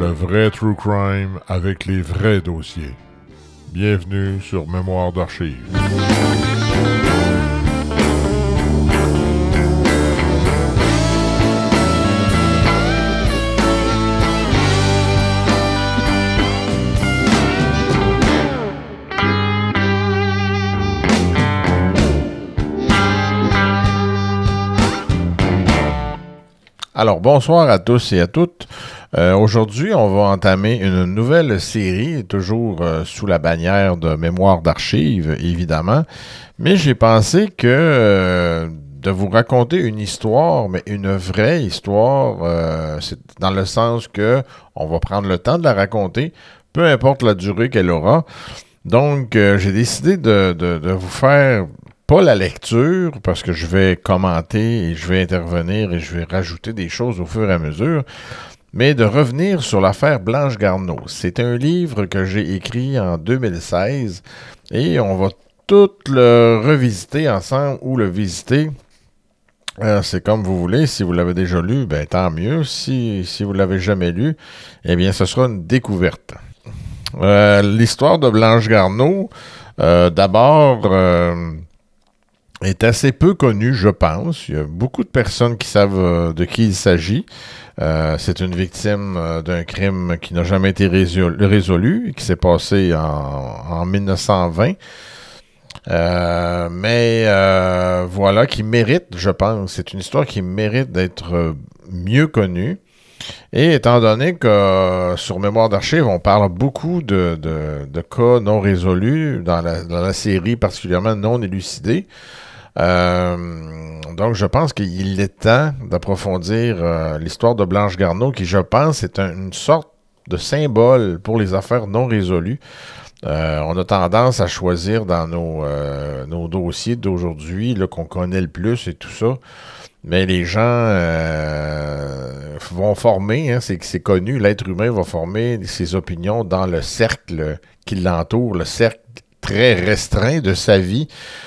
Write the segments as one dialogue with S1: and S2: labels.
S1: Le vrai True Crime avec les vrais dossiers. Bienvenue sur Mémoire d'Archives.
S2: Alors, bonsoir à tous et à toutes. Aujourd'hui, on va entamer une nouvelle série, toujours sous la bannière de Mémoire d'Archives, évidemment. Mais j'ai pensé que de vous raconter une histoire, mais une vraie histoire, c'est dans le sens que on va prendre le temps de la raconter, peu importe la durée qu'elle aura. Donc, j'ai décidé de vous faire pas la lecture, parce que je vais commenter et je vais intervenir et je vais rajouter des choses au fur et à mesure, mais de revenir sur l'affaire Blanche Garneau. C'est un livre que j'ai écrit en 2016 et on va tout le revisiter ensemble ou le visiter. C'est comme vous voulez. Si vous l'avez déjà lu, ben tant mieux. Si vous ne l'avez jamais lu, eh bien, ce sera une découverte. L'histoire de Blanche Garneau, d'abord, est assez peu connue, je pense. Il y a beaucoup de personnes qui savent de qui il s'agit. C'est une victime d'un crime qui n'a jamais été résolu, qui s'est passé en 1920. Voilà, qui mérite, je pense, c'est une histoire qui mérite d'être mieux connue. Et étant donné que sur Mémoire d'Archives, on parle beaucoup de cas non résolus dans la série, particulièrement non élucidés, donc je pense qu'il est temps d'approfondir l'histoire de Blanche Garneau, qui, je pense, est une sorte de symbole pour les affaires non résolues. On a tendance à choisir dans nos dossiers d'aujourd'hui, là, qu'on connaît le plus et tout ça, mais les gens vont former, c'est connu, l'être humain va former ses opinions dans le cercle qui l'entoure, le cercle très restreint de sa vie.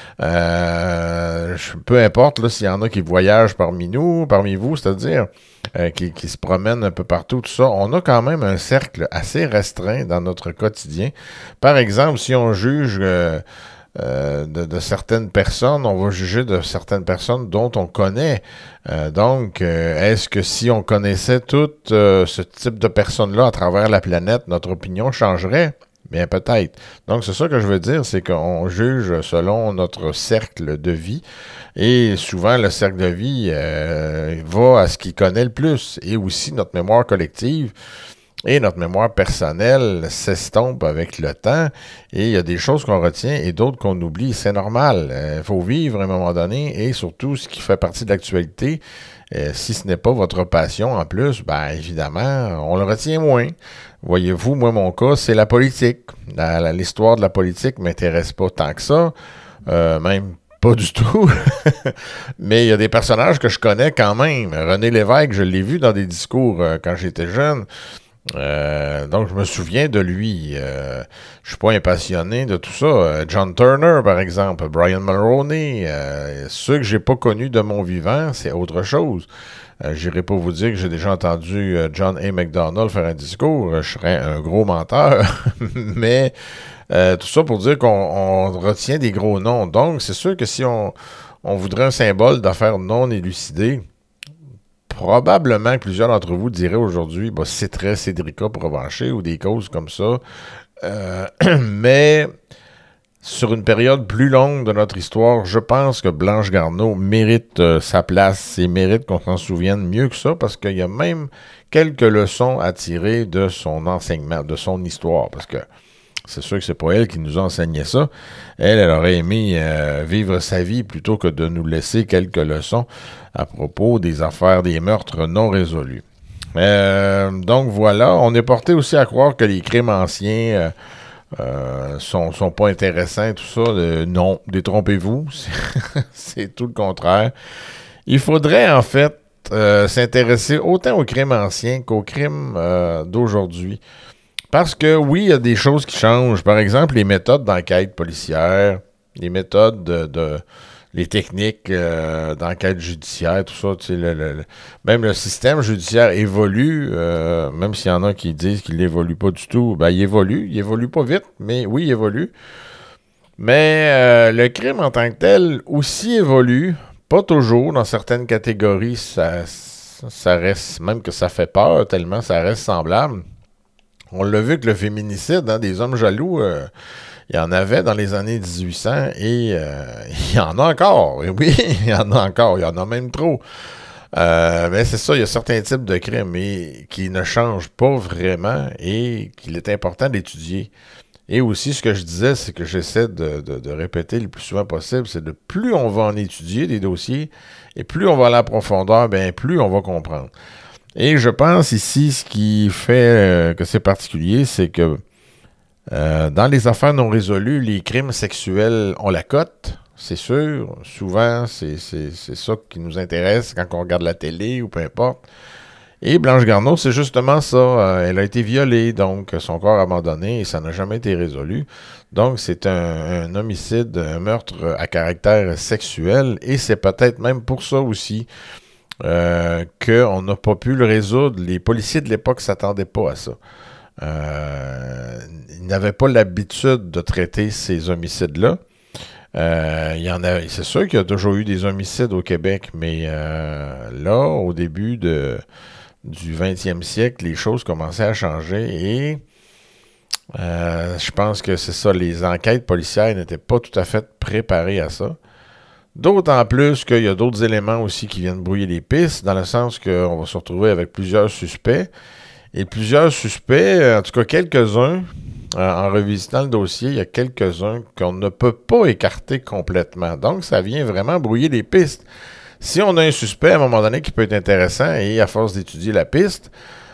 S2: Peu importe là, s'il y en a qui voyagent parmi vous, c'est-à-dire qui se promènent un peu partout, tout ça, on a quand même un cercle assez restreint dans notre quotidien. Par exemple, si on juge de certaines personnes, on va juger de certaines personnes dont on connaît. Donc, est-ce que si on connaissait tout ce type de personnes-là à travers la planète, notre opinion changerait? Bien, peut-être. Donc, c'est ça que je veux dire, c'est qu'on juge selon notre cercle de vie. Et souvent, le cercle de vie va à ce qu'il connaît le plus. Et aussi, notre mémoire collective et notre mémoire personnelle s'estompe avec le temps. Et il y a des choses qu'on retient et d'autres qu'on oublie. C'est normal. Il faut vivre à un moment donné. Et surtout, ce qui fait partie de l'actualité, si ce n'est pas votre passion en plus, ben évidemment, on le retient moins. Voyez-vous, moi, mon cas, c'est la politique. L'histoire de la politique ne m'intéresse pas tant que ça, même pas du tout. Mais il y a des personnages que je connais quand même. René Lévesque, je l'ai vu dans des discours quand j'étais jeune. Donc, je me souviens de lui. Je suis pas impassionné de tout ça. John Turner, par exemple, Brian Mulroney, ceux que j'ai pas connus de mon vivant, c'est autre chose. J'irai pas vous dire que j'ai déjà entendu John A. MacDonald faire un discours. Je serais un gros menteur. Mais tout ça pour dire qu'on retient des gros noms. Donc, c'est sûr que si on voudrait un symbole d'affaires non élucidées, probablement que plusieurs d'entre vous diraient aujourd'hui, citerait Cédrica Provencher ou des causes comme ça. Mais sur une période plus longue de notre histoire, je pense que Blanche Garneau mérite sa place et mérite qu'on s'en souvienne mieux que ça, parce qu'il y a même quelques leçons à tirer de son enseignement, de son histoire, parce que c'est sûr que c'est pas elle qui nous enseignait ça. Elle aurait aimé vivre sa vie plutôt que de nous laisser quelques leçons à propos des affaires, des meurtres non résolus. Donc voilà, on est porté aussi à croire que les crimes anciens sont pas intéressants, tout ça. Non, détrompez-vous, c'est tout le contraire. Il faudrait en fait s'intéresser autant aux crimes anciens qu'aux crimes d'aujourd'hui. Parce que oui, il y a des choses qui changent. Par exemple, les méthodes d'enquête policière, les méthodes les techniques d'enquête judiciaire, tout ça. Tu sais, même le système judiciaire évolue, même s'il y en a qui disent qu'il n'évolue pas du tout. Ben, il évolue pas vite, mais oui, il évolue. Mais le crime en tant que tel aussi évolue, pas toujours. Dans certaines catégories, ça reste, même que ça fait peur, tellement ça reste semblable. On l'a vu que le féminicide, hein, des hommes jaloux, il y en avait dans les années 1800 et il y en a encore. Et oui, il y en a encore. Il y en a même trop. Mais c'est ça, il y a certains types de crimes qui ne changent pas vraiment et qu'il est important d'étudier. Et aussi, ce que je disais, c'est que j'essaie de répéter le plus souvent possible, c'est de plus on va en étudier des dossiers et plus on va aller en profondeur, bien plus on va comprendre. Et je pense ici, ce qui fait que c'est particulier, c'est que dans les affaires non résolues, les crimes sexuels ont la cote, c'est sûr. Souvent, c'est ça qui nous intéresse quand on regarde la télé ou peu importe. Et Blanche Garneau, c'est justement ça. Elle a été violée, donc son corps abandonné, et ça n'a jamais été résolu. Donc, c'est un homicide, un meurtre à caractère sexuel, et c'est peut-être même pour ça aussi qu'on n'a pas pu le résoudre. Les policiers de l'époque ne s'attendaient pas à ça. Ils n'avaient pas l'habitude de traiter ces homicides-là. C'est sûr qu'il y a toujours eu des homicides au Québec, mais là, au début du 20e siècle, les choses commençaient à changer et je pense que c'est ça, les enquêtes policières n'étaient pas tout à fait préparées à ça. D'autant plus qu'il y a d'autres éléments aussi qui viennent brouiller les pistes, dans le sens qu'on va se retrouver avec plusieurs suspects. Et plusieurs suspects, en tout cas quelques-uns, en revisitant le dossier, il y a quelques-uns qu'on ne peut pas écarter complètement. Donc, ça vient vraiment brouiller les pistes. Si on a un suspect, à un moment donné, qui peut être intéressant, et à force d'étudier la piste,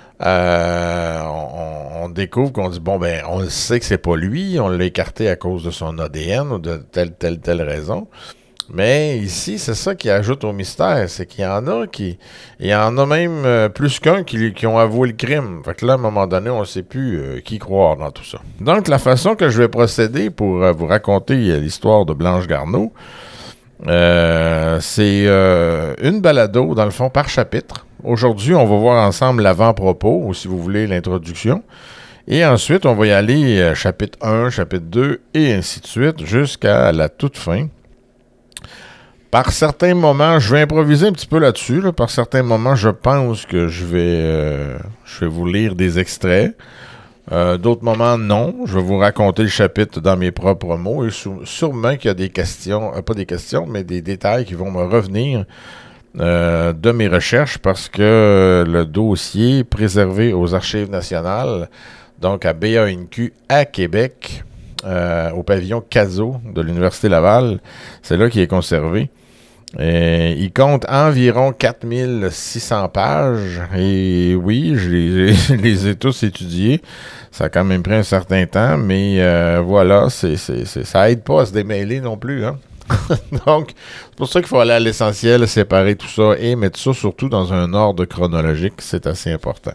S2: on découvre qu'on dit, bon, ben, on sait que c'est pas lui, on l'a écarté à cause de son ADN ou de telle raison. Mais ici, c'est ça qui ajoute au mystère, c'est qu'il y en a il y en a même plus qu'un qui ont avoué le crime. Fait que là, à un moment donné, on ne sait plus qui croire dans tout ça. Donc, la façon que je vais procéder pour vous raconter l'histoire de Blanche Garneau, c'est une balado, dans le fond, par chapitre. Aujourd'hui, on va voir ensemble l'avant-propos, ou si vous voulez, l'introduction. Et ensuite, on va y aller chapitre 1, chapitre 2, et ainsi de suite, jusqu'à la toute fin. Par certains moments, je vais improviser un petit peu là-dessus. Là. Par certains moments, je pense que je vais vous lire des extraits. D'autres moments, non. Je vais vous raconter le chapitre dans mes propres mots. Et sûrement qu'il y a des questions, pas des questions, mais des détails qui vont me revenir de mes recherches parce que le dossier préservé aux Archives nationales, donc à BANQ à Québec, au pavillon Cazot de l'Université Laval, c'est là qu'il est conservé. Il compte environ 4600 pages et oui, je les ai tous étudiés. Ça a quand même pris un certain temps, mais voilà, ça aide pas à se démêler non plus. Hein? Donc, c'est pour ça qu'il faut aller à l'essentiel, séparer tout ça et mettre ça surtout dans un ordre chronologique. C'est assez important.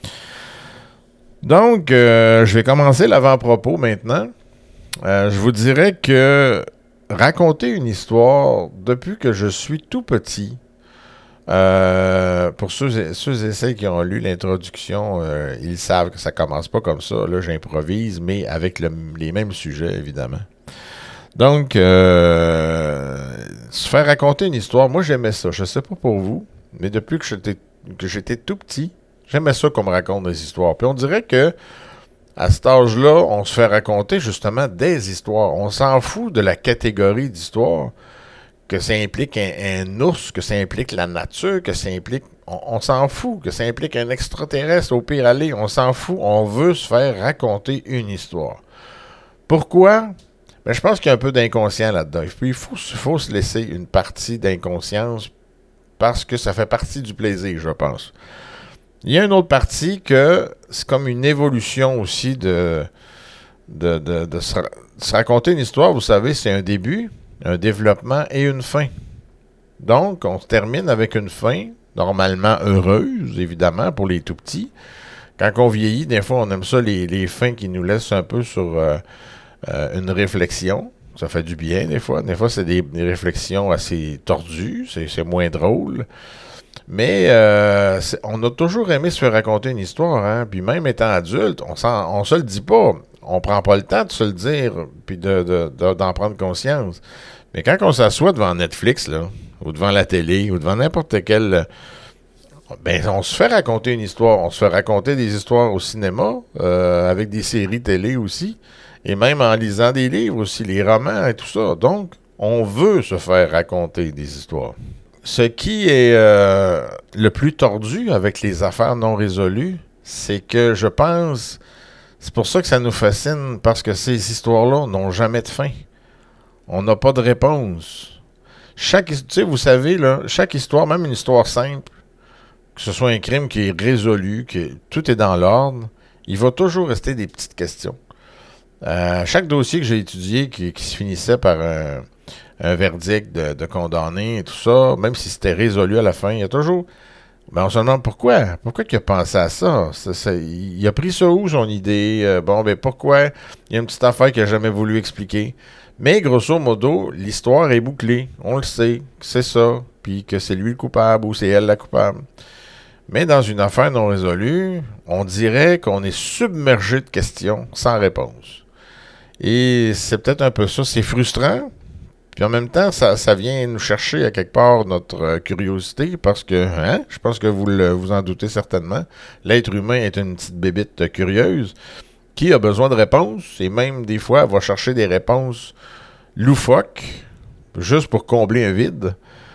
S2: Donc, je vais commencer l'avant-propos maintenant. Je vous dirais que raconter une histoire depuis que je suis tout petit, pour ceux et celles qui ont lu l'introduction, ils savent que ça commence pas comme ça. Là, j'improvise, mais avec les mêmes sujets, évidemment. Donc, se faire raconter une histoire, moi j'aimais ça. Je sais pas pour vous, mais depuis que j'étais tout petit, j'aimais ça qu'on me raconte des histoires. Puis on dirait que à cet âge-là, on se fait raconter justement des histoires. On s'en fout de la catégorie d'histoire, que ça implique un ours, que ça implique la nature, que ça implique... On s'en fout, que ça implique un extraterrestre, au pire aller, on s'en fout. On veut se faire raconter une histoire. Pourquoi? Ben, je pense qu'il y a un peu d'inconscient là-dedans. Puis il faut se laisser une partie d'inconscience parce que ça fait partie du plaisir, je pense. Il y a une autre partie que c'est comme une évolution aussi de se raconter une histoire. Vous savez, c'est un début, un développement et une fin. Donc, on se termine avec une fin, normalement heureuse, évidemment, pour les tout-petits. Quand on vieillit, des fois, on aime ça, les fins qui nous laissent un peu sur une réflexion. Ça fait du bien des fois. Des fois, c'est des réflexions assez tordues. C'est moins drôle. Mais on a toujours aimé se faire raconter une histoire, hein? Puis même étant adulte, on se le dit pas. On prend pas le temps de se le dire, puis d'en prendre conscience. Mais quand on s'assoit devant Netflix, là, ou devant la télé, ou devant n'importe quel... Ben, on se fait raconter une histoire. On se fait raconter des histoires au cinéma, avec des séries télé aussi, et même en lisant des livres aussi, les romans et tout ça. Donc, on veut se faire raconter des histoires. Ce qui est le plus tordu avec les affaires non résolues, c'est que je pense, c'est pour ça que ça nous fascine, parce que ces histoires-là n'ont jamais de fin. On n'a pas de réponse. Tu sais, vous savez, là, chaque histoire, même une histoire simple, que ce soit un crime qui est résolu, que tout est dans l'ordre, il va toujours rester des petites questions. Chaque dossier que j'ai étudié qui se finissait par un verdict de condamné et tout ça, même si c'était résolu à la fin, il y a toujours... Ben on se demande pourquoi. Pourquoi il a pensé à ça? Il a pris ça où, son idée? Pourquoi? Il y a une petite affaire qu'il n'a jamais voulu expliquer. Mais grosso modo, l'histoire est bouclée. On le sait, c'est ça. Puis que c'est lui le coupable ou c'est elle la coupable. Mais dans une affaire non résolue, on dirait qu'on est submergé de questions sans réponse. Et c'est peut-être un peu ça. C'est frustrant. Puis en même temps, ça vient nous chercher à quelque part notre curiosité parce que, je pense que vous en doutez certainement, l'être humain est une petite bébite curieuse qui a besoin de réponses et même des fois va chercher des réponses loufoques juste pour combler un vide.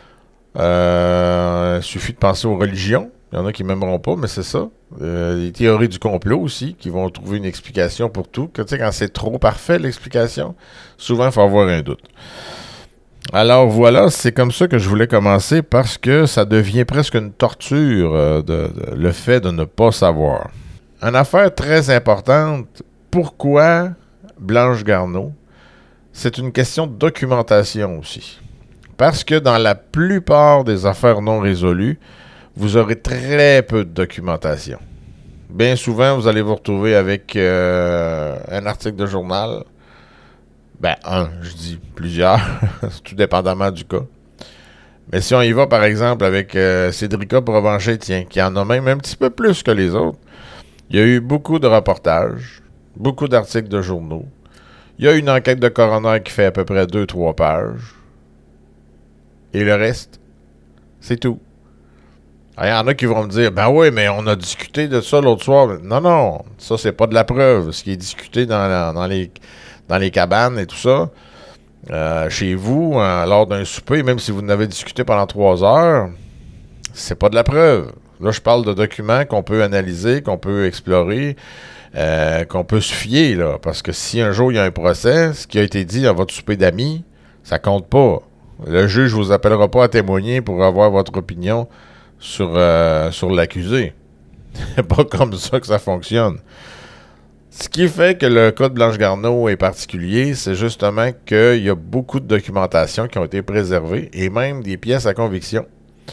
S2: Il suffit de penser aux religions. Il y en a qui m'aimeront pas, mais c'est ça. Les théories du complot aussi, qui vont trouver une explication pour tout. Tu sais, quand c'est trop parfait, l'explication, souvent, il faut avoir un doute. Alors voilà, c'est comme ça que je voulais commencer parce que ça devient presque une torture, le fait de ne pas savoir. Une affaire très importante, pourquoi Blanche Garneau? C'est une question de documentation aussi. Parce que dans la plupart des affaires non résolues, vous aurez très peu de documentation. Bien souvent, vous allez vous retrouver avec un article de journal. Je dis plusieurs, tout dépendamment du cas. Mais si on y va, par exemple, avec Cédrica Provencher-Étienne, qui en a même un petit peu plus que les autres, il y a eu beaucoup de reportages, beaucoup d'articles de journaux. Il y a une enquête de coroner qui fait à peu près 2-3 pages. Et le reste, c'est tout. Il y en a qui vont me dire, ben oui, mais on a discuté de ça l'autre soir. Non, ça, c'est pas de la preuve. Ce qui est discuté dans les cabanes et tout ça, chez vous, lors d'un souper, même si vous en avez discuté pendant 3 heures, c'est pas de la preuve. Là, je parle de documents qu'on peut analyser, qu'on peut explorer, qu'on peut se fier, là. Parce que si un jour il y a un procès, ce qui a été dit à votre souper d'amis, ça compte pas. Le juge vous appellera pas à témoigner pour avoir votre opinion sur l'accusé. C'est pas comme ça que ça fonctionne. Ce qui fait que le cas de Blanche Garneau est particulier, c'est justement qu'il y a beaucoup de documentation qui ont été préservées et même des pièces à conviction.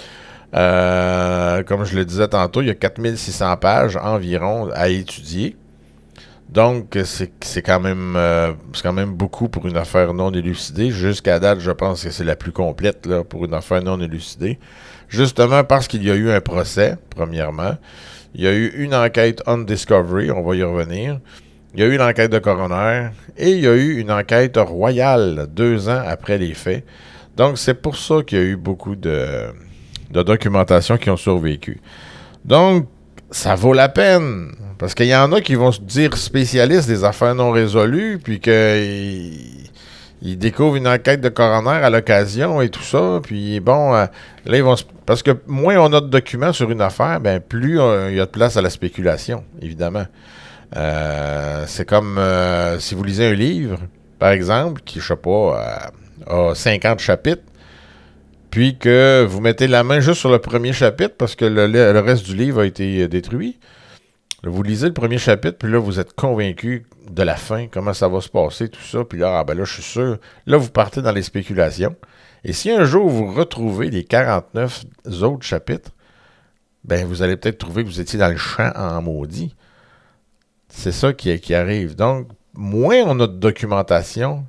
S2: Comme je le disais tantôt, il y a 4600 pages environ à étudier. Donc, c'est quand même beaucoup pour une affaire non élucidée. Jusqu'à date, je pense que c'est la plus complète là, pour une affaire non élucidée. Justement parce qu'il y a eu un procès, premièrement. Il y a eu une enquête on discovery, on va y revenir. Il y a eu une enquête de coroner et il y a eu une enquête royale 2 ans après les faits. Donc, c'est pour ça qu'il y a eu beaucoup de documentation qui ont survécu. Donc, ça vaut la peine. Parce qu'il y en a qui vont se dire spécialistes des affaires non résolues, puis qu'ils découvrent une enquête de coroner à l'occasion et tout ça. Puis bon, là, ils vont parce que moins on a de documents sur une affaire, ben plus il y a de place à la spéculation, évidemment. C'est comme si vous lisez un livre, par exemple, qui, je sais pas, a 50 chapitres, puis que vous mettez la main juste sur le premier chapitre parce que le reste du livre a été détruit. Vous lisez le premier chapitre, puis là, vous êtes convaincu de la fin, comment ça va se passer, tout ça. Puis là, là, je suis sûr. Là, vous partez dans les spéculations. Et si un jour, vous retrouvez les 49 autres chapitres, ben vous allez peut-être trouver que vous étiez dans le champ en maudit. C'est ça qui arrive. Donc, moins on a de documentation,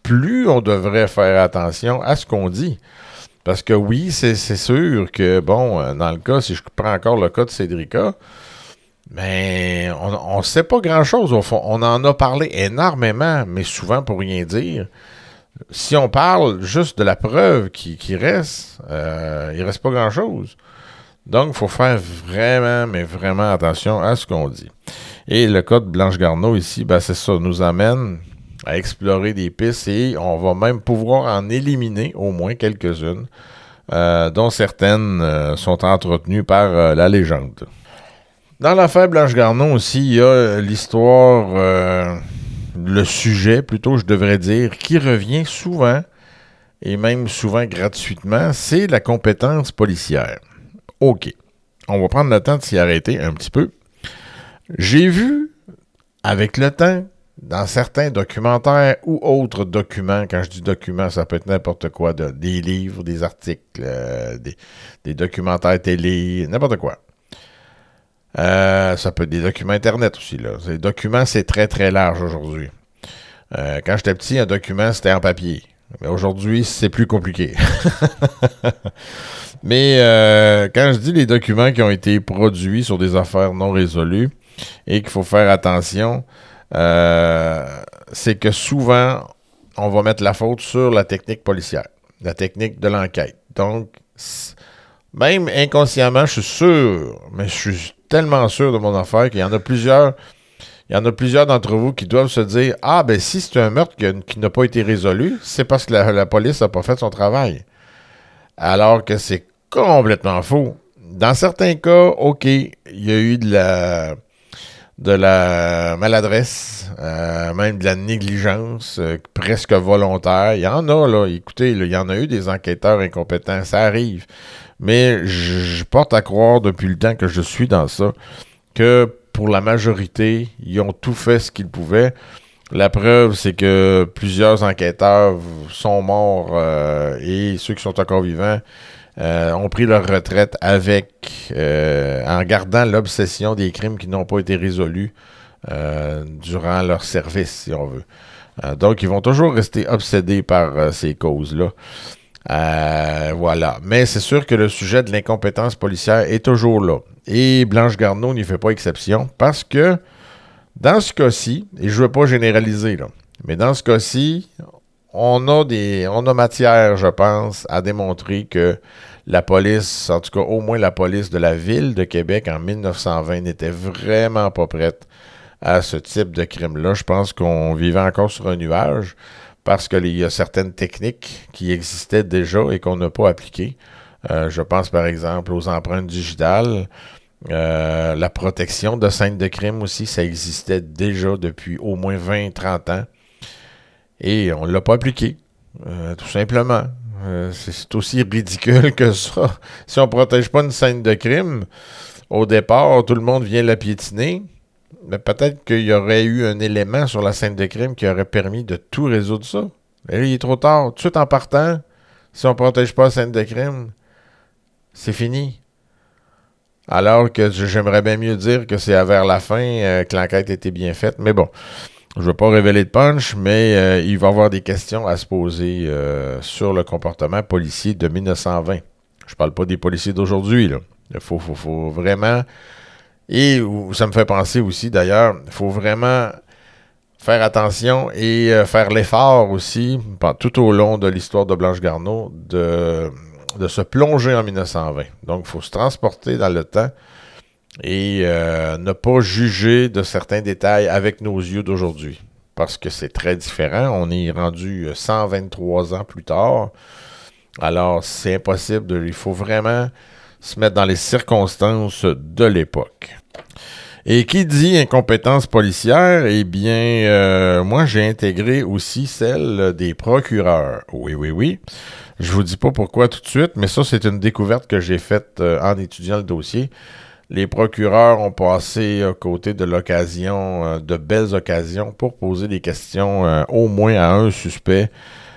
S2: plus on devrait faire attention à ce qu'on dit. Parce que oui, c'est sûr que, bon, dans le cas, si je prends encore le cas de Cédrica, mais on ne sait pas grand-chose au fond. On en a parlé énormément, mais souvent pour rien dire. Si on parle juste de la preuve qui reste, il reste pas grand-chose. Donc, il faut faire vraiment, mais vraiment attention à ce qu'on dit. Et le cas de Blanche Garneau ici, ben c'est ça, nous amène à explorer des pistes et on va même pouvoir en éliminer au moins quelques-unes, dont certaines sont entretenues par la légende. Dans l'affaire Blanche Garneau aussi, il y a l'histoire, le sujet plutôt, je devrais dire, qui revient souvent, et même souvent gratuitement, c'est la compétence policière. OK. On va prendre le temps de s'y arrêter un petit peu. J'ai vu, avec le temps, dans certains documentaires ou autres documents, quand je dis documents, ça peut être n'importe quoi, des livres, des articles, des documentaires télé, n'importe quoi. Ça peut être des documents Internet aussi, là. Les documents, c'est très, très large aujourd'hui. Quand j'étais petit, un document, c'était en papier. Mais aujourd'hui, c'est plus compliqué. Mais quand je dis les documents qui ont été produits sur des affaires non résolues et qu'il faut faire attention, c'est que souvent, on va mettre la faute sur la technique policière, la technique de l'enquête. Donc, même inconsciemment, je suis sûr, mais je suis tellement sûr de mon affaire qu'il y en a plusieurs. Il y en a plusieurs d'entre vous qui doivent se dire « Ah, ben si c'est un meurtre qui n'a pas été résolu, c'est parce que la police n'a pas fait son travail. » Alors que c'est complètement faux. Dans certains cas, OK, il y a eu de la maladresse, même de la négligence, presque volontaire. Il y en a, là, écoutez, là, il y en a eu des enquêteurs incompétents, ça arrive. Mais je porte à croire depuis le temps que je suis dans ça, que pour la majorité, ils ont tout fait ce qu'ils pouvaient. La preuve, c'est que plusieurs enquêteurs sont morts et ceux qui sont encore vivants ont pris leur retraite en gardant l'obsession des crimes qui n'ont pas été résolus durant leur service, si on veut. Donc, ils vont toujours rester obsédés par ces causes-là. Voilà. Mais c'est sûr que le sujet de l'incompétence policière est toujours là. Et Blanche Garneau n'y fait pas exception parce que dans ce cas-ci, et je ne veux pas généraliser, là, mais dans ce cas-ci, on a matière, je pense, à démontrer que la police, en tout cas au moins la police de la ville de Québec en 1920, n'était vraiment pas prête à ce type de crime-là. Je pense qu'on vivait encore sur un nuage parce qu'il y a certaines techniques qui existaient déjà et qu'on n'a pas appliquées. Je pense par exemple aux empreintes digitales. La protection de scènes de crime aussi, ça existait déjà depuis au moins 20-30 ans. Et on ne l'a pas appliqué, tout simplement. C'est aussi ridicule que ça. Si on ne protège pas une scène de crime, au départ, tout le monde vient la piétiner. Mais peut-être qu'il y aurait eu un élément sur la scène de crime qui aurait permis de tout résoudre ça. Mais là, il est trop tard. Tout de suite en partant, si on ne protège pas la scène de crime, c'est fini. Alors que j'aimerais bien mieux dire que c'est vers la fin que l'enquête était bien faite. Mais bon, je ne veux pas révéler de punch, mais il va y avoir des questions à se poser sur le comportement policier de 1920. Je parle pas des policiers d'aujourd'hui, là. Il faut vraiment... Et ça me fait penser aussi, d'ailleurs, il faut vraiment faire attention et faire l'effort aussi, tout au long de l'histoire de Blanche Garneau, de se plonger en 1920. Donc, il faut se transporter dans le temps et ne pas juger de certains détails avec nos yeux d'aujourd'hui. Parce que c'est très différent. On est rendu 123 ans plus tard. Alors, c'est impossible. Il faut vraiment se mettre dans les circonstances de l'époque. Et qui dit incompétence policière, eh bien, moi, j'ai intégré aussi celle des procureurs. Oui. Je vous dis pas pourquoi tout de suite, mais ça, c'est une découverte que j'ai faite en étudiant le dossier. Les procureurs ont passé à côté de l'occasion, de belles occasions, pour poser des questions au moins à un suspect.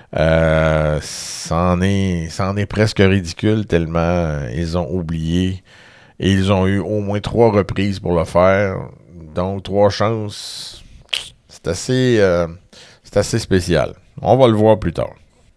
S2: C'en est presque ridicule tellement ils ont oublié. Et ils ont eu au moins 3 reprises pour le faire. Donc, 3 chances. C'est assez spécial. On va le voir plus tard.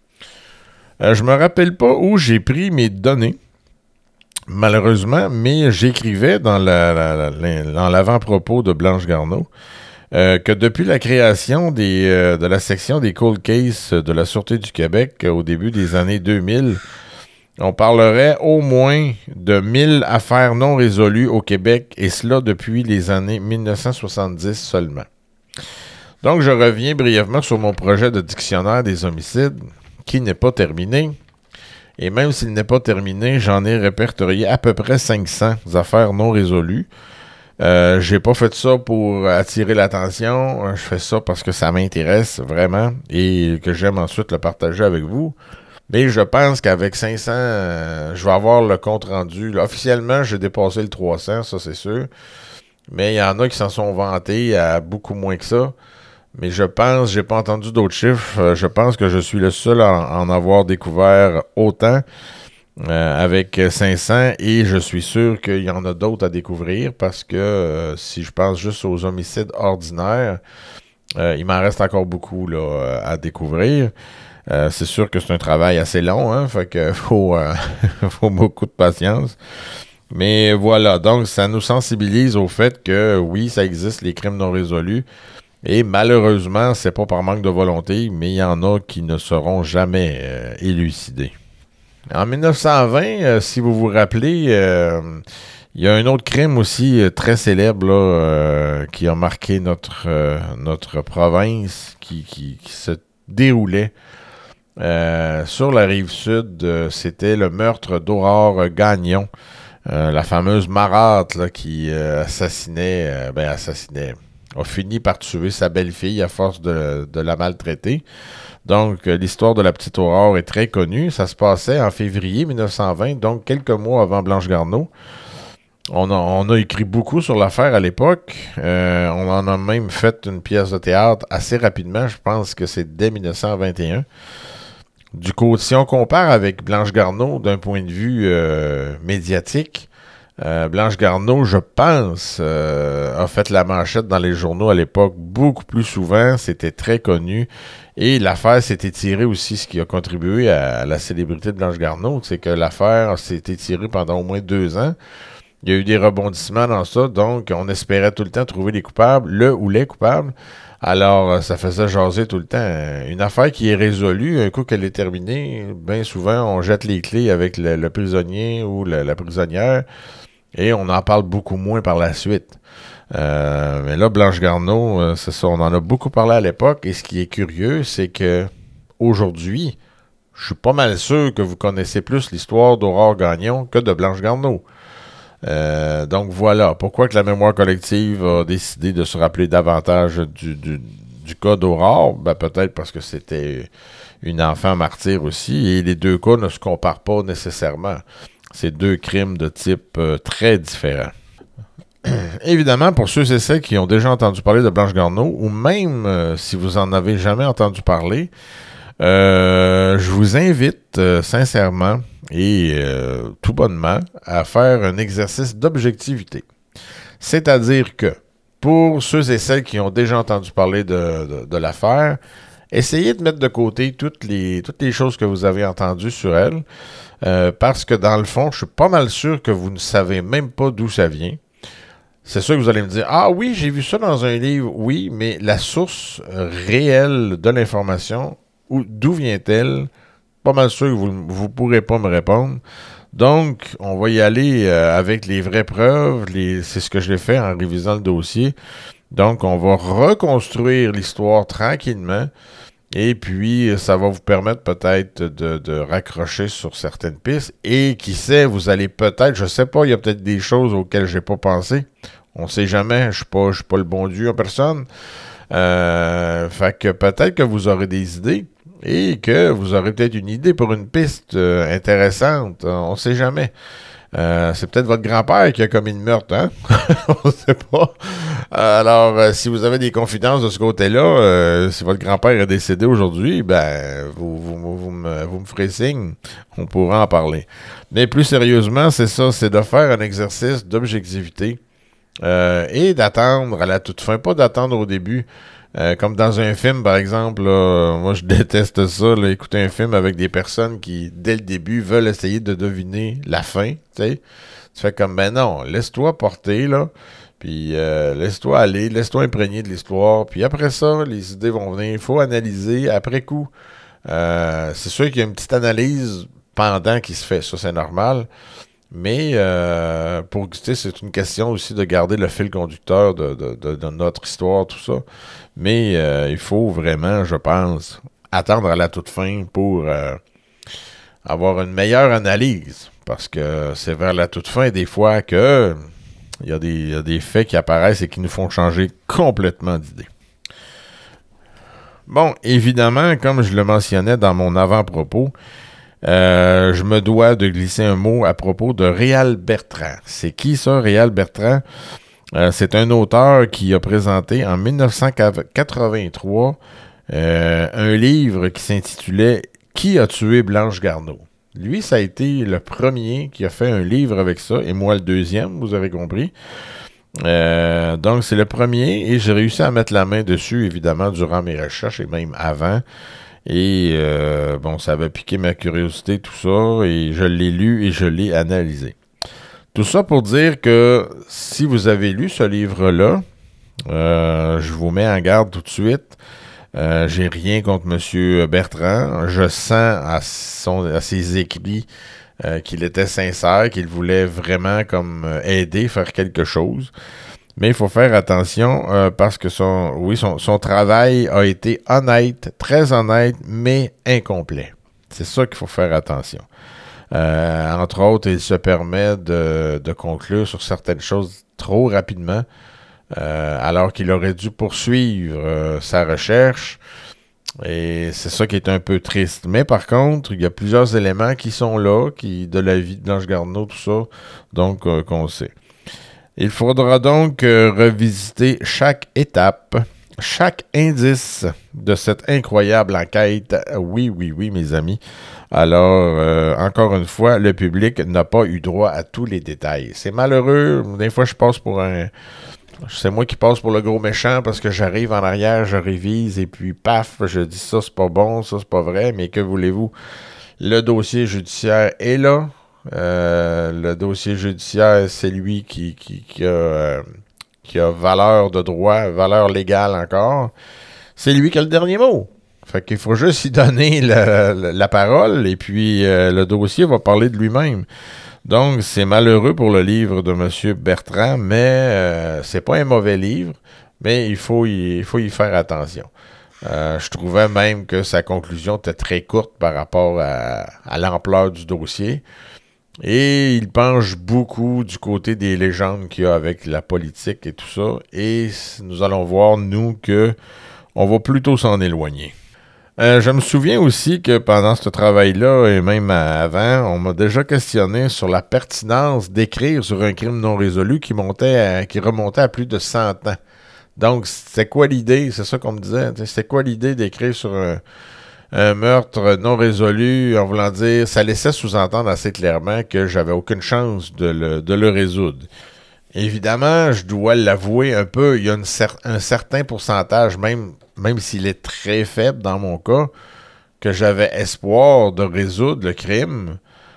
S2: Je me rappelle pas où j'ai pris mes données, malheureusement, mais j'écrivais dans l'avant-propos de Blanche Garneau que depuis la création de la section des Cold Cases de la Sûreté du Québec au début des années 2000, on parlerait au moins de 1000 affaires non résolues au Québec, et cela depuis les années 1970 seulement. Donc, je reviens brièvement sur mon projet de dictionnaire des homicides, qui n'est pas terminé. Et même s'il n'est pas terminé, j'en ai répertorié à peu près 500 affaires non résolues. J'ai pas fait ça pour attirer l'attention. Je fais ça parce que ça m'intéresse vraiment et que j'aime ensuite le partager avec vous. Mais je pense qu'avec 500, je vais avoir le compte rendu. Là, officiellement, j'ai dépassé le 300, ça c'est sûr. Mais il y en a qui s'en sont vantés à beaucoup moins que ça. Mais je pense, j'ai pas entendu d'autres chiffres, je pense que je suis le seul à en avoir découvert autant avec 500, et je suis sûr qu'il y en a d'autres à découvrir parce que si je pense juste aux homicides ordinaires, il m'en reste encore beaucoup là, à découvrir. C'est sûr que c'est un travail assez long, hein, fait que faut beaucoup de patience. Mais voilà, donc ça nous sensibilise au fait que oui, ça existe, les crimes non résolus. Et malheureusement, c'est pas par manque de volonté, mais il y en a qui ne seront jamais élucidés. En 1920, si vous vous rappelez, il y a un autre crime aussi très célèbre là, qui a marqué notre province, qui se déroulait sur la rive sud. C'était le meurtre d'Aurore Gagnon, la fameuse marâtre là, qui assassinait, a fini par tuer sa belle-fille à force de la maltraiter. Donc, l'histoire de la petite Aurore est très connue. Ça se passait en février 1920, donc quelques mois avant Blanche Garneau. On a écrit beaucoup sur l'affaire à l'époque. On en a même fait une pièce de théâtre assez rapidement. Je pense que c'est dès 1921. Du coup, si on compare avec Blanche Garneau d'un point de vue médiatique, Blanche Garneau, je pense, a fait la manchette dans les journaux à l'époque beaucoup plus souvent. C'était très connu. Et l'affaire s'est étirée aussi, ce qui a contribué à la célébrité de Blanche Garneau. C'est que l'affaire s'est étirée pendant au moins 2 ans. Il y a eu des rebondissements dans ça. Donc, on espérait tout le temps trouver les coupables, le ou les coupables. Alors, ça faisait jaser tout le temps. Une affaire qui est résolue, un coup qu'elle est terminée, bien souvent, on jette les clés avec le prisonnier ou la prisonnière. Et on en parle beaucoup moins par la suite. Mais là, Blanche Garneau, c'est ça, on en a beaucoup parlé à l'époque. Et ce qui est curieux, c'est que aujourd'hui, je suis pas mal sûr que vous connaissez plus l'histoire d'Aurore Gagnon que de Blanche Garneau. Donc voilà, pourquoi que la mémoire collective a décidé de se rappeler davantage du cas d'Aurore? Ben, peut-être parce que c'était une enfant martyre aussi. Et les deux cas ne se comparent pas nécessairement. C'est 2 crimes de type très différents. Évidemment, pour ceux et celles qui ont déjà entendu parler de Blanche Garneau, ou même si vous en avez jamais entendu parler, je vous invite sincèrement et tout bonnement à faire un exercice d'objectivité. C'est-à-dire que, pour ceux et celles qui ont déjà entendu parler de l'affaire, essayez de mettre de côté toutes les choses que vous avez entendues sur elle, parce que dans le fond, je suis pas mal sûr que vous ne savez même pas d'où ça vient. C'est sûr que vous allez me dire « Ah oui, j'ai vu ça dans un livre. » Oui, mais la source réelle de l'information, d'où vient-elle? Pas mal sûr que vous pourrez pas me répondre. Donc, on va y aller avec les vraies preuves. C'est ce que j'ai fait en révisant le dossier. Donc, on va reconstruire l'histoire tranquillement. Et puis, ça va vous permettre peut-être de raccrocher sur certaines pistes. Et qui sait, vous allez peut-être, je sais pas, il y a peut-être des choses auxquelles j'ai pas pensé. On sait jamais, je suis pas le bon Dieu en personne. Fait que peut-être que vous aurez des idées et que vous aurez peut-être une idée pour une piste intéressante. On sait jamais. C'est peut-être votre grand-père qui a commis le meurtre, hein? On ne sait pas. Alors, si vous avez des confidences de ce côté-là, si votre grand-père est décédé aujourd'hui, ben, vous me ferez signe. On pourra en parler. Mais plus sérieusement, c'est ça, c'est de faire un exercice d'objectivité et d'attendre à la toute fin. Pas d'attendre au début. Comme dans un film, par exemple, là, moi je déteste ça, là, écouter un film avec des personnes qui, dès le début, veulent essayer de deviner la fin, tu sais. Tu fais comme, ben non, laisse-toi porter, là, puis laisse-toi aller, laisse-toi imprégner de l'histoire, puis après ça, les idées vont venir, il faut analyser après coup. C'est sûr qu'il y a une petite analyse pendant qui se fait, ça c'est normal, mais pour tu sais, c'est une question aussi de garder le fil conducteur de notre histoire, tout ça. Mais il faut vraiment, je pense, attendre à la toute fin pour avoir une meilleure analyse. Parce que c'est vers la toute fin, des fois, que il y a des faits qui apparaissent et qui nous font changer complètement d'idée. Bon, évidemment, comme je le mentionnais dans mon avant-propos, je me dois de glisser un mot à propos de Réal Bertrand. C'est qui ça, Réal Bertrand? C'est un auteur qui a présenté en 1983 un livre qui s'intitulait Qui a tué Blanche Garneau? Lui, ça a été le premier qui a fait un livre avec ça, et moi le deuxième, vous avez compris. Donc, c'est le premier, et j'ai réussi à mettre la main dessus, évidemment, durant mes recherches, et même avant. Et bon, ça avait piqué ma curiosité, tout ça, et je l'ai lu et je l'ai analysé. Tout ça pour dire que si vous avez lu ce livre-là, je vous mets en garde tout de suite. J'ai rien contre M. Bertrand. Je sens à ses écrits qu'il était sincère, qu'il voulait vraiment comme aider, faire quelque chose. Mais il faut faire attention parce que son travail a été honnête, très honnête, mais incomplet. C'est ça qu'il faut faire attention. Entre autres, il se permet de conclure sur certaines choses trop rapidement, alors qu'il aurait dû poursuivre sa recherche. Et c'est ça qui est un peu triste. Mais par contre, il y a plusieurs éléments qui sont là, de la vie de Blanche Garneau, tout ça, donc qu'on sait. Il faudra donc revisiter chaque étape, chaque indice de cette incroyable enquête. Oui, oui, oui, mes amis. Alors, encore une fois, le public n'a pas eu droit à tous les détails. C'est malheureux. Des fois, je passe pour un... C'est moi qui passe pour le gros méchant parce que j'arrive en arrière, je révise et puis paf, je dis ça c'est pas bon, ça c'est pas vrai, mais que voulez-vous? Le dossier judiciaire est là. Le dossier judiciaire, c'est lui qui a valeur de droit, valeur légale encore. C'est lui qui a le dernier mot. Fait qu'il faut juste y donner la parole et puis le dossier va parler de lui-même. Donc, c'est malheureux pour le livre de M. Bertrand, mais c'est pas un mauvais livre, mais il faut y faire attention. Je trouvais même que sa conclusion était très courte par rapport à l'ampleur du dossier. Et il penche beaucoup du côté des légendes qu'il y a avec la politique et tout ça. Et nous allons voir, nous, que on va plutôt s'en éloigner. Je me souviens aussi que pendant ce travail-là, et même avant, on m'a déjà questionné sur la pertinence d'écrire sur un crime non résolu qui remontait à plus de 100 ans. Donc, c'est quoi l'idée? C'est ça qu'on me disait. C'est quoi l'idée d'écrire sur un meurtre non résolu en voulant dire, ça laissait sous-entendre assez clairement que j'avais aucune chance de le résoudre. Évidemment, je dois l'avouer un peu, il y a un certain pourcentage, même s'il est très faible dans mon cas, que j'avais espoir de résoudre le crime.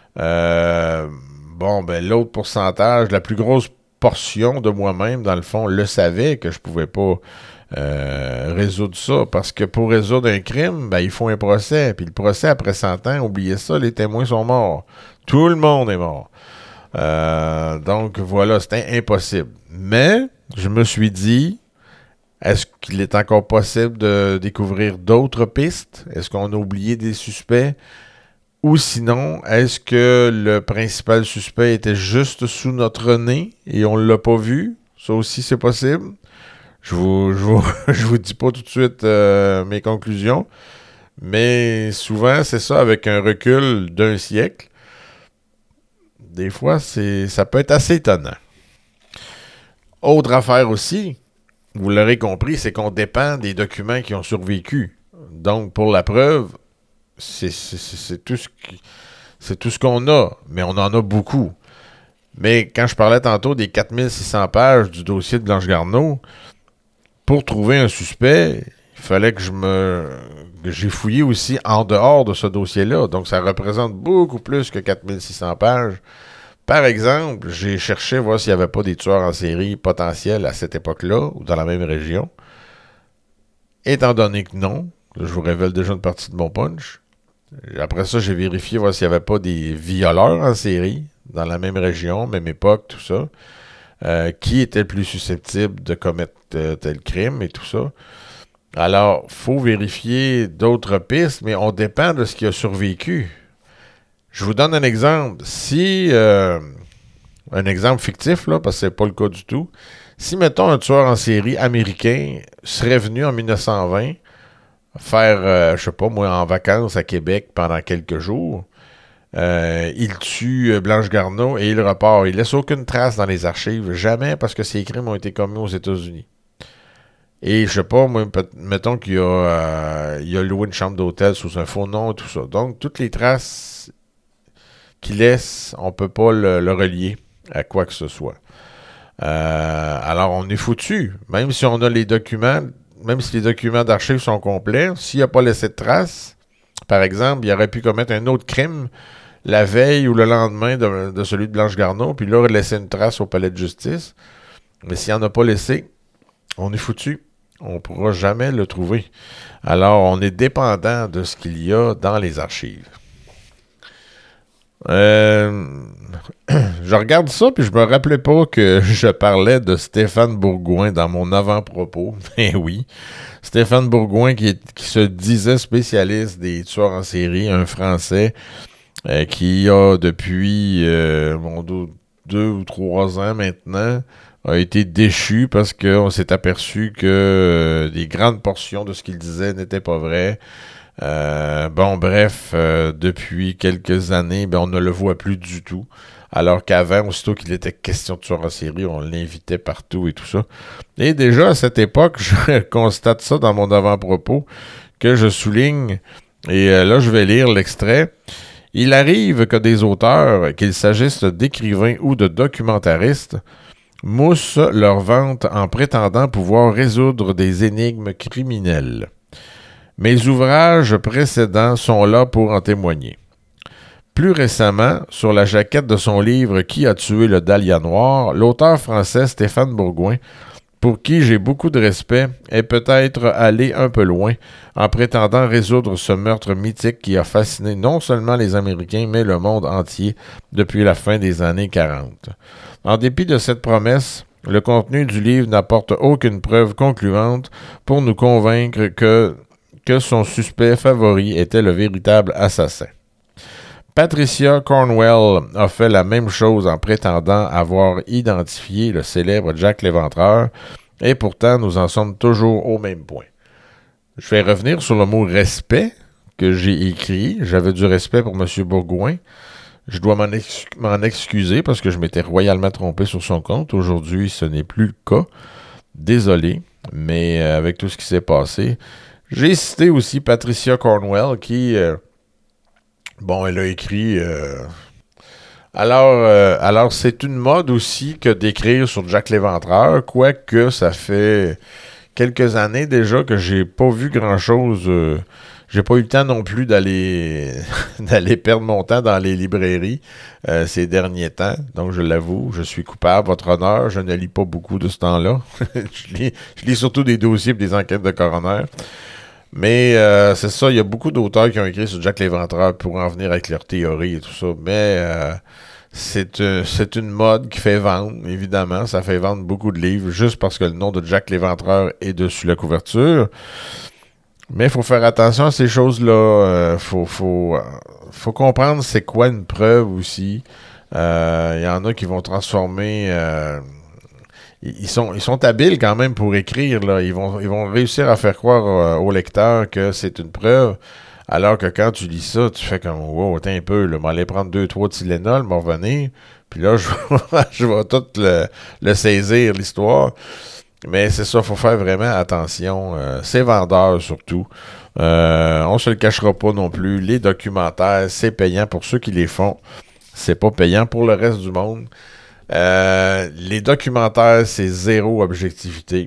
S2: Bon, ben l'autre pourcentage, la plus grosse portion de moi-même, dans le fond, le savait que je pouvais pas résoudre ça. Parce que pour résoudre un crime, ben il faut un procès. Puis le procès, après 100 ans, oubliez ça, les témoins sont morts. Tout le monde est mort. Donc voilà, c'était impossible. Mais je me suis dit, est-ce qu'il est encore possible de découvrir d'autres pistes? Est-ce qu'on a oublié des suspects? Ou sinon, est-ce que le principal suspect était juste sous notre nez et on ne l'a pas vu? Ça aussi, c'est possible. Je vous dis pas tout de suite mes conclusions, mais souvent, c'est ça, avec un recul d'un siècle. Des fois, ça peut être assez étonnant. Autre affaire aussi, vous l'aurez compris, c'est qu'on dépend des documents qui ont survécu. Donc, pour la preuve, c'est tout ce qu'on a, mais on en a beaucoup. Mais quand je parlais tantôt des 4600 pages du dossier de Blanche Garneau, pour trouver un suspect, il fallait que j'ai fouillé aussi en dehors de ce dossier-là. Donc, ça représente beaucoup plus que 4600 pages. Par exemple, j'ai cherché voir s'il n'y avait pas des tueurs en série potentiels à cette époque-là ou dans la même région. Étant donné que non, je vous révèle déjà une partie de mon punch. Après ça, j'ai vérifié voir s'il n'y avait pas des violeurs en série dans la même région, même époque, tout ça. Qui était le plus susceptible de commettre tel crime et tout ça. Alors, il faut vérifier d'autres pistes, mais on dépend de ce qui a survécu. Je vous donne un exemple. Si, un exemple fictif, là, parce que c'est pas le cas du tout. Si, mettons, un tueur en série américain serait venu en 1920 faire, je sais pas moi, en vacances à Québec pendant quelques jours, il tue Blanche Garneau et il repart. Il laisse aucune trace dans les archives. Jamais parce que ces crimes ont été commis aux États-Unis. Et je sais pas, moi, mettons qu'il a loué une chambre d'hôtel sous un faux nom et tout ça. Donc, toutes les traces qu'il laisse, on peut pas le relier à quoi que ce soit. Alors, on est foutu. Même si on a les documents, même si les documents d'archives sont complets, s'il n'a pas laissé de traces, par exemple, il aurait pu commettre un autre crime la veille ou le lendemain de celui de Blanche Garneau, puis là, laisser une trace au palais de justice. Mais s'il n'en a pas laissé, on est foutu. On ne pourra jamais le trouver. Alors, on est dépendant de ce qu'il y a dans les archives. Je regarde ça, puis je me rappelais pas que je parlais de Stéphane Bourgouin dans mon avant-propos. Mais oui, Stéphane Bourgouin qui se disait spécialiste des tueurs en série, un Français qui a depuis 2 ou 3 ans maintenant a été déchu parce qu'on s'est aperçu que des grandes portions de ce qu'il disait n'étaient pas vraies. Depuis quelques années, on ne le voit plus du tout. Alors qu'avant, aussitôt qu'il était question de tueur en série, on l'invitait partout et tout ça. Et déjà, à cette époque, je constate ça dans mon avant-propos, que je souligne, et là, je vais lire l'extrait. Il arrive que des auteurs, qu'il s'agisse d'écrivains ou de documentaristes, moussent leur vente en prétendant pouvoir résoudre des énigmes criminelles. Mes ouvrages précédents sont là pour en témoigner. Plus récemment, sur la jaquette de son livre « Qui a tué le Dahlia noir ?», l'auteur français Stéphane Bourgouin, pour qui j'ai beaucoup de respect, est peut-être allé un peu loin en prétendant résoudre ce meurtre mythique qui a fasciné non seulement les Américains, mais le monde entier depuis la fin des années 40. En dépit de cette promesse, le contenu du livre n'apporte aucune preuve concluante pour nous convaincre que son suspect favori était le véritable assassin. Patricia Cornwell a fait la même chose en prétendant avoir identifié le célèbre Jack l'Éventreur, et pourtant nous en sommes toujours au même point. Je vais revenir sur le mot « respect » que j'ai écrit. J'avais du respect pour M. Bourgouin. Je dois m'en excuser parce que je m'étais royalement trompé sur son compte. Aujourd'hui, ce n'est plus le cas. Désolé, mais avec tout ce qui s'est passé. J'ai cité aussi Patricia Cornwell qui, elle a écrit... Alors, c'est une mode aussi que d'écrire sur Jack l'Éventreur, quoique ça fait quelques années déjà que j'ai pas vu grand-chose. J'ai pas eu le temps non plus d'aller perdre mon temps dans les librairies ces derniers temps. Donc, je l'avoue, je suis coupable. Votre honneur, je ne lis pas beaucoup de ce temps-là. je lis surtout des dossiers et des enquêtes de coroner. Mais c'est ça, il y a beaucoup d'auteurs qui ont écrit sur Jack l'Éventreur pour en venir avec leurs théories et tout ça. Mais c'est une mode qui fait vendre, évidemment. Ça fait vendre beaucoup de livres juste parce que le nom de Jack l'Éventreur est dessus la couverture. Mais il faut faire attention à ces choses-là. Faut comprendre c'est quoi une preuve aussi. Il y en a qui vont transformer... Ils sont habiles quand même pour écrire, là. Ils vont réussir à faire croire au lecteur que c'est une preuve, alors que quand tu lis ça, tu fais comme « Wow, attends un peu, là, m'aller prendre 2-3 Tylenol, m'en revenir, puis là, je vais tout le saisir, l'histoire. » Mais c'est ça, il faut faire vraiment attention. C'est vendeur, surtout. On se le cachera pas non plus. Les documentaires, c'est payant pour ceux qui les font. C'est pas payant pour le reste du monde. Les documentaires, c'est zéro objectivité.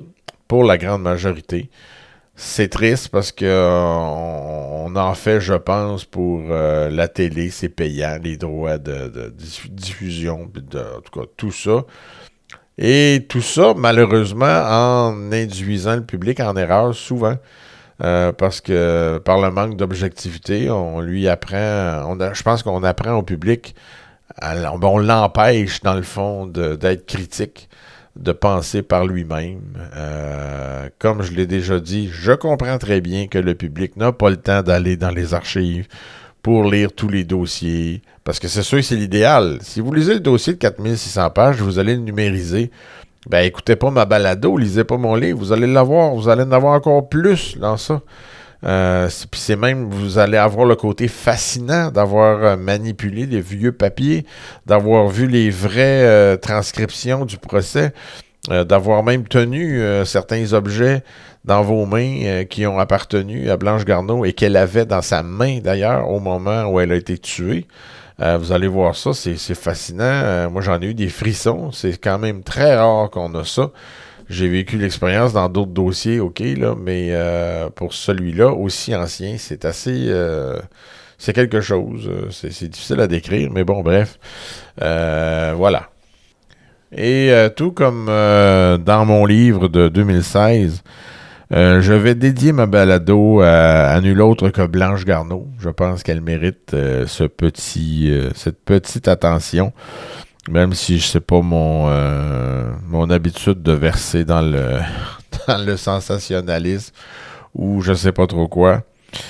S2: pour la grande majorité. C'est triste parce que on en fait, je pense, pour la télé, c'est payant, les droits de diffusion, en tout cas, tout ça. Et tout ça, malheureusement, en induisant le public en erreur souvent. Parce que par le manque d'objectivité, on lui apprend, je pense qu'on apprend au public, on l'empêche dans le fond d'être critique, de penser par lui-même. Comme je l'ai déjà dit, je comprends très bien que le public n'a pas le temps d'aller dans les archives pour lire tous les dossiers, parce que c'est sûr que c'est l'idéal. Si vous lisez le dossier de 4600 pages, vous allez le numériser. Ben, écoutez pas ma balado, lisez pas mon livre, vous allez l'avoir, vous allez en avoir encore plus dans ça. Puis c'est même, vous allez avoir le côté fascinant d'avoir manipulé les vieux papiers, d'avoir vu les vraies transcriptions du procès, d'avoir même tenu certains objets dans vos mains qui ont appartenu à Blanche Garneau et qu'elle avait dans sa main d'ailleurs au moment où elle a été tuée. Vous allez voir ça, c'est fascinant. Moi, j'en ai eu des frissons. C'est quand même très rare qu'on a ça. J'ai vécu l'expérience dans d'autres dossiers, OK, là, mais pour celui-là, aussi ancien, c'est assez... c'est quelque chose. C'est difficile à décrire, mais bon, bref. Voilà. Et tout comme dans mon livre de 2016... je vais dédier ma balado à nul autre que Blanche Garneau. Je pense qu'elle mérite cette petite attention, même si c'est pas mon habitude de verser dans dans le sensationnalisme ou je sais pas trop quoi.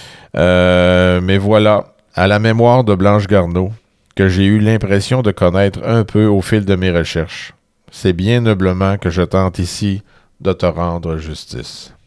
S2: Mais voilà, à la mémoire de Blanche Garneau, que j'ai eu l'impression de connaître un peu au fil de mes recherches. C'est bien noblement que je tente ici de te rendre justice.